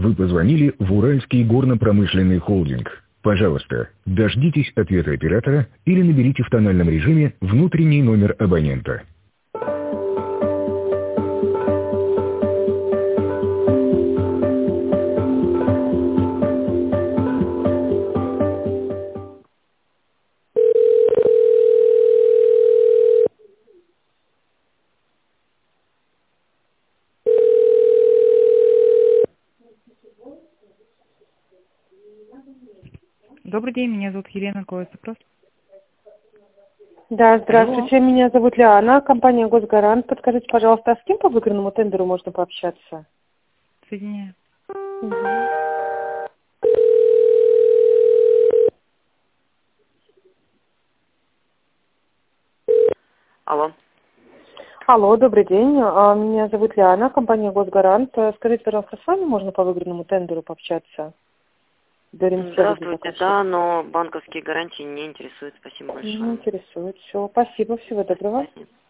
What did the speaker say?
Вы позвонили в Уральский горно-промышленный холдинг. Пожалуйста, дождитесь ответа оператора или наберите в тональном режиме внутренний номер абонента. Добрый день, меня зовут Елена, какой запрос? Да, здравствуйте, меня зовут Лиана, компания «Госгарант». Подскажите, пожалуйста, а с кем по выигранному тендеру можно пообщаться? Соединяю. Алло. Алло, добрый день, меня зовут Лиана, компания «Госгарант». Скажите, пожалуйста, с вами можно по выигранному тендеру пообщаться? Здравствуйте, да, но банковские гарантии не интересуют. Спасибо большое. Не интересует. Все, спасибо, всего доброго.